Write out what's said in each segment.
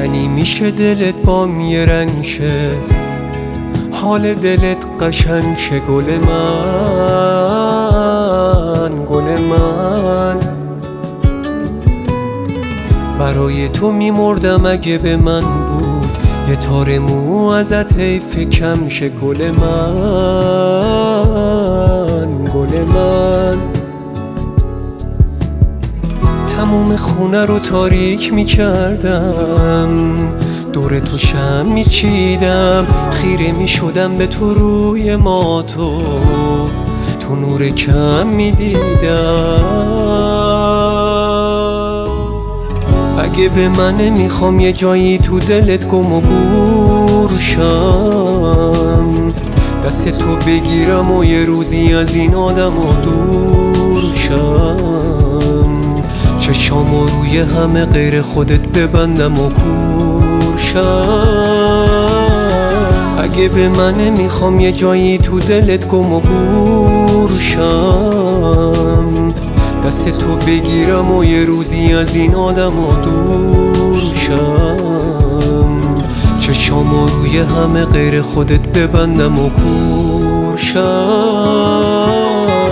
یعنی میشه دلت بام یه رنگ شه، حال دلت قشنگ شه. گل من، گل من، برای تو میمردم اگه به من بود یه تار مو ازت حیف کم شه. گل من، گل من، تموم خونه رو تاریک میکردم، دور تو شمع میچیدم، خیره میشدم به تو روی ماتو، تو نور کم میدیدم. اگه به من نمیخوام یه جایی تو دلت گم و گور شم، دست تو بگیرم و یه روزی از این آدم و دور شم، چشامو روی همه غیر خودت ببندم و کور شم. اگه به من نمیخوام یه جایی تو دلت گم و گور شم، دست تو بگیرم و یه روزی از این آدم و دور شم، چشامو روی همه غیر خودت ببندم و کور شم.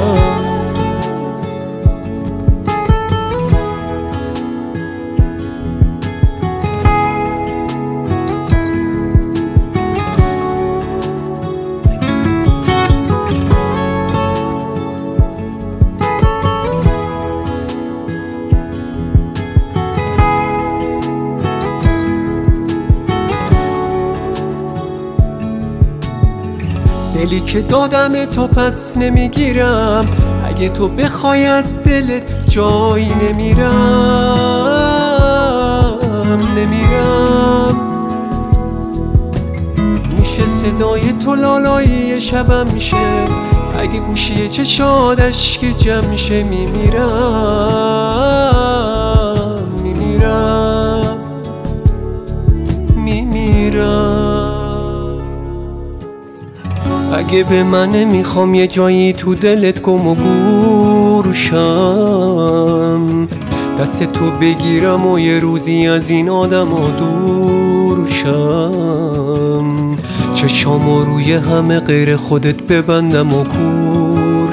دلی که دادم تو پس نمیگیرم، اگه تو بخوای از دلت جایی نمیرم. میشه صدای تو لالایی شبم میشه، اگه گوشی چشات اشک جمع میشه. میمیرم. اگه به من نمیخوام یه جایی تو دلت گم و گور شم، دست تو بگیرم و یه روزی از این آدم و دور شم، چشامو روی همه غیر خودت ببندم و کور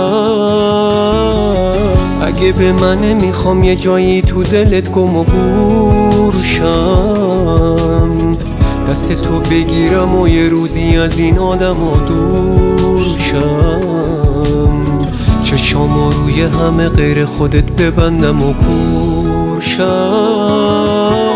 شم. اگه به من نمیخوام یه جایی تو دلت گم و گور شم، دست تو بگیرم و یه روزی از این آدم و دور شم، چشامو روی همه غیر خودت ببندم و کور شم.